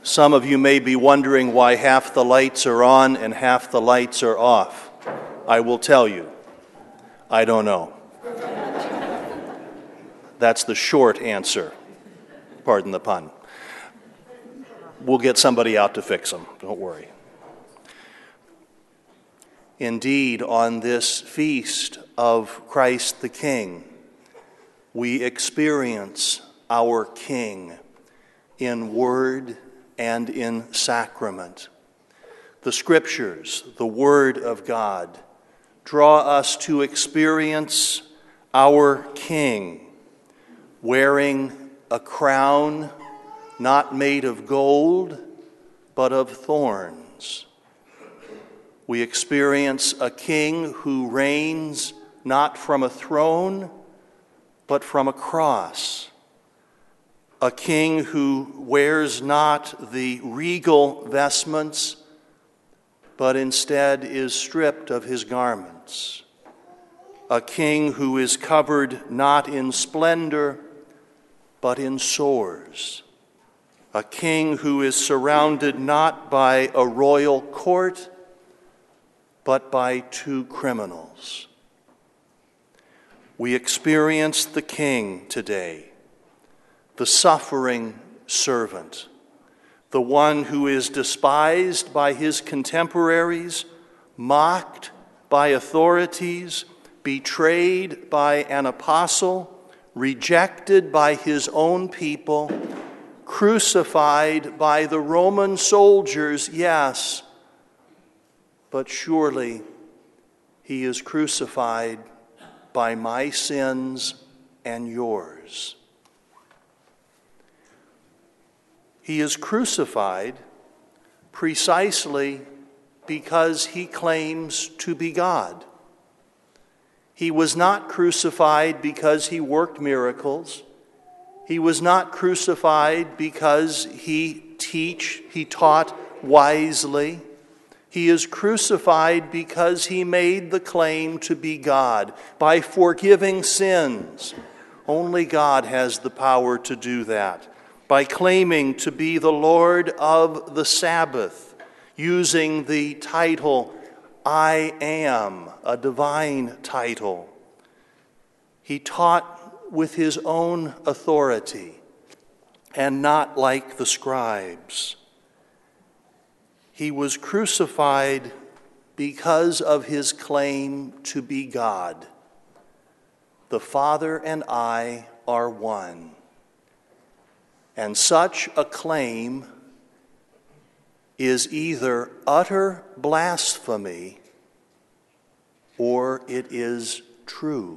Some of you may be wondering why half the lights are on and half the lights are off. I will tell you, I don't know. That's the short answer. Pardon the pun. We'll get somebody out to fix them, don't worry. Indeed, on this feast of Christ the King, we experience our King in word and in sacrament. The Scriptures, the Word of God, draw us to experience our King wearing a crown not made of gold, but of thorns. We experience a King who reigns not from a throne, but from a cross. A King who wears not the regal vestments, but instead is stripped of his garments. A King who is covered not in splendor, but in sores. A King who is surrounded not by a royal court, but by two criminals. We experience the King today, the suffering servant, the one who is despised by his contemporaries, mocked by authorities, betrayed by an apostle, rejected by his own people, crucified by the Roman soldiers, yes, but surely he is crucified by my sins and yours. He is crucified precisely because he claims to be God. He was not crucified because he worked miracles. He was not crucified because he taught wisely. He is crucified because he made the claim to be God by forgiving sins. Only God has the power to do that. By claiming to be the Lord of the Sabbath, using the title, I am, a divine title. He taught with his own authority and not like the scribes. He was crucified because of his claim to be God. The Father and I are one. And such a claim is either utter blasphemy or it is true.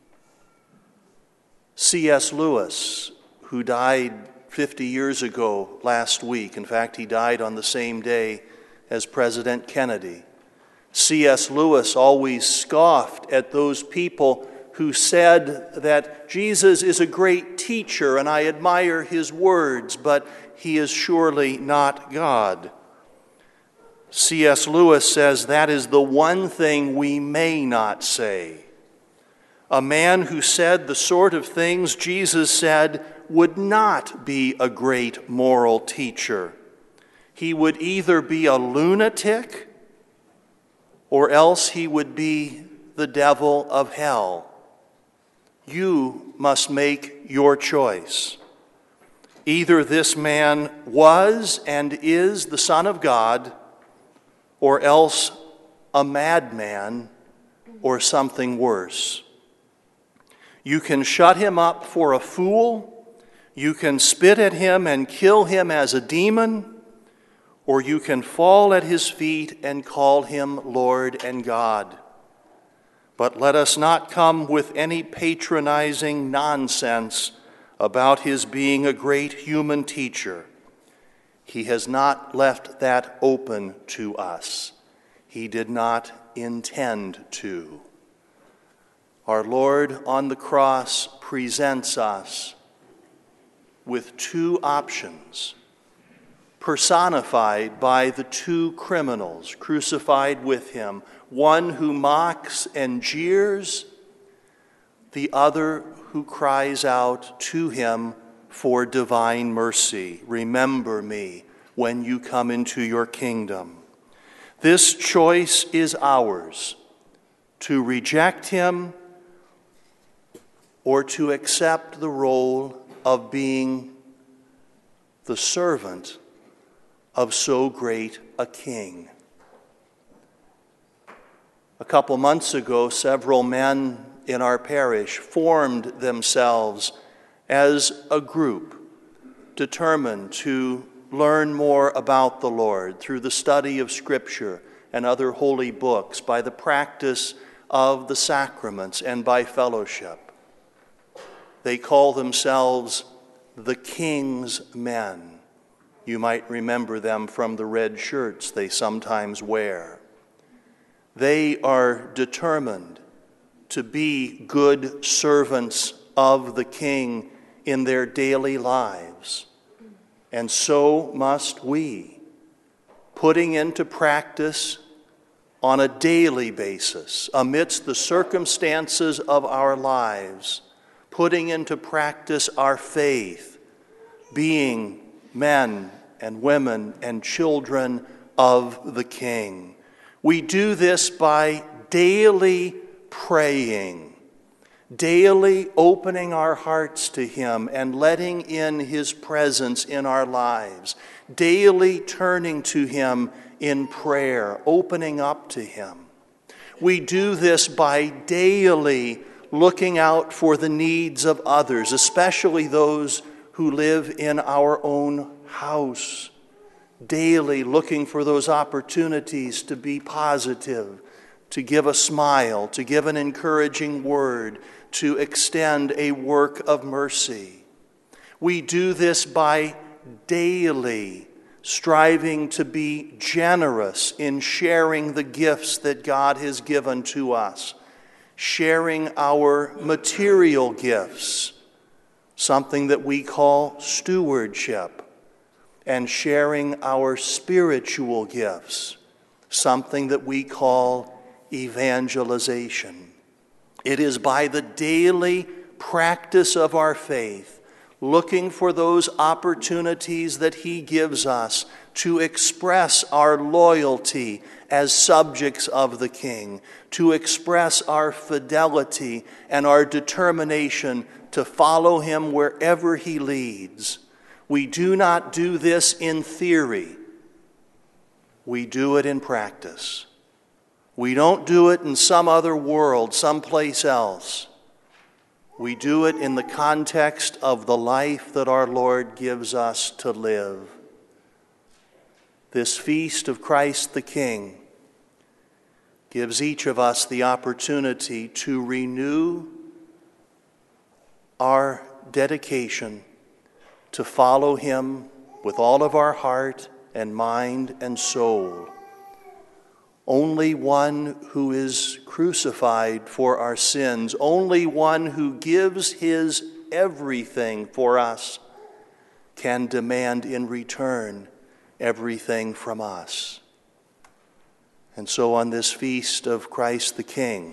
C.S. Lewis, who died 50 years ago last week, in fact, he died on the same day as President Kennedy. C.S. Lewis always scoffed at those people who said that Jesus is a great teacher and I admire his words, but he is surely not God. C.S. Lewis says that is the one thing we may not say. A man who said the sort of things Jesus said would not be a great moral teacher. He would either be a lunatic or else he would be the devil of hell. You must make your choice. Either this man was and is the Son of God, or else a madman or something worse. You can shut him up for a fool, you can spit at him and kill him as a demon, or you can fall at his feet and call him Lord and God. But let us not come with any patronizing nonsense about his being a great human teacher. He has not left that open to us. He did not intend to. Our Lord on the cross presents us with two options, personified by the two criminals crucified with him, one who mocks and jeers, the other who cries out to him for divine mercy. Remember me when you come into your kingdom. This choice is ours, to reject him or to accept the role of being the servant of so great a king. A couple months ago, several men in our parish formed themselves as a group determined to learn more about the Lord through the study of Scripture and other holy books, by the practice of the sacraments, and by fellowship. They call themselves the King's Men. You might remember them from the red shirts they sometimes wear. They are determined to be good servants of the King in their daily lives. And so must we, putting into practice on a daily basis, amidst the circumstances of our lives, putting into practice our faith, being men and women and children of the King. We do this by daily praying, daily opening our hearts to him and letting in his presence in our lives, daily turning to him in prayer, opening up to him. We do this by daily looking out for the needs of others, especially those who live in our own house, daily looking for those opportunities to be positive, to give a smile, to give an encouraging word, to extend a work of mercy. We do this by daily striving to be generous in sharing the gifts that God has given to us, sharing our material gifts, something that we call stewardship, and sharing our spiritual gifts, something that we call evangelization. It is by the daily practice of our faith, looking for those opportunities that he gives us to express our loyalty as subjects of the King, to express our fidelity and our determination to follow him wherever he leads. We do not do this in theory. We do it in practice. We don't do it in some other world, someplace else. We do it in the context of the life that our Lord gives us to live. This feast of Christ the King gives each of us the opportunity to renew our dedication to follow him with all of our heart and mind and soul. Only one who is crucified for our sins, only one who gives his everything for us, can demand in return everything from us. And so on this feast of Christ the King,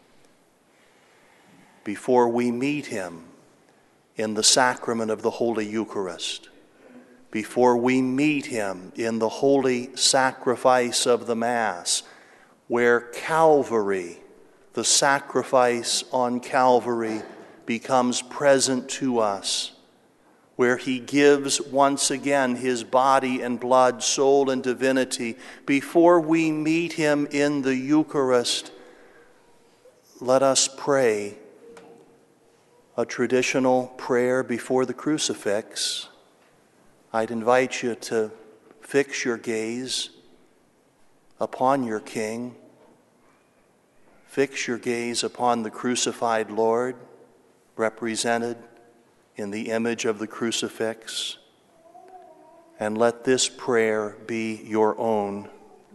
before we meet him in the sacrament of the Holy Eucharist, before we meet him in the holy sacrifice of the Mass, where Calvary, the sacrifice on Calvary, becomes present to us, where he gives once again his body and blood, soul and divinity, before we meet him in the Eucharist, let us pray a traditional prayer before the crucifix. I'd invite you to fix your gaze upon your King. Fix your gaze upon the crucified Lord, represented in the image of the crucifix, and let this prayer be your own.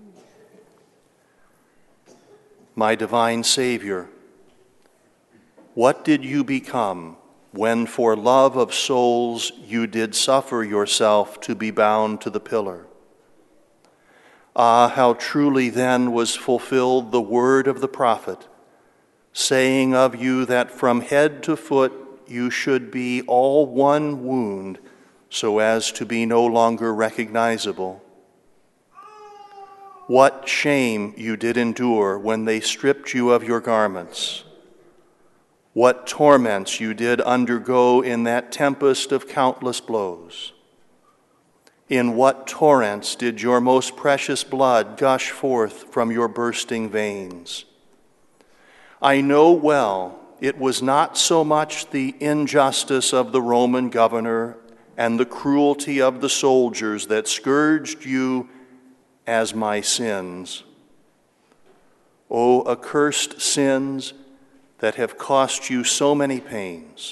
My divine Savior, what did you become when for love of souls you did suffer yourself to be bound to the pillar? Ah, how truly then was fulfilled the word of the prophet, saying of you that from head to foot you should be all one wound so as to be no longer recognizable. What shame you did endure when they stripped you of your garments. What torments you did undergo in that tempest of countless blows. In what torrents did your most precious blood gush forth from your bursting veins? I know well it was not so much the injustice of the Roman governor and the cruelty of the soldiers that scourged you as my sins. O accursed sins that have cost you so many pains.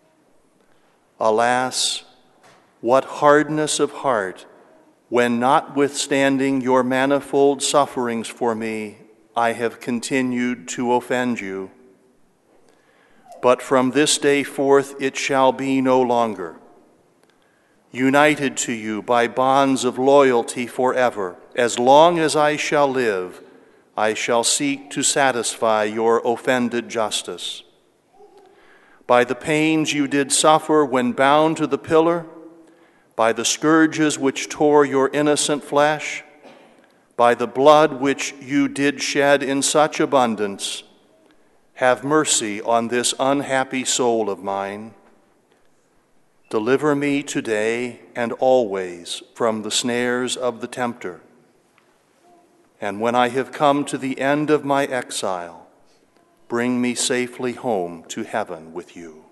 Alas, what hardness of heart, when notwithstanding your manifold sufferings for me, I have continued to offend you. But from this day forth it shall be no longer. United to you by bonds of loyalty forever, as long as I shall live, I shall seek to satisfy your offended justice. By the pains you did suffer when bound to the pillar, by the scourges which tore your innocent flesh, by the blood which you did shed in such abundance, have mercy on this unhappy soul of mine. Deliver me today and always from the snares of the tempter. And when I have come to the end of my exile, bring me safely home to heaven with you.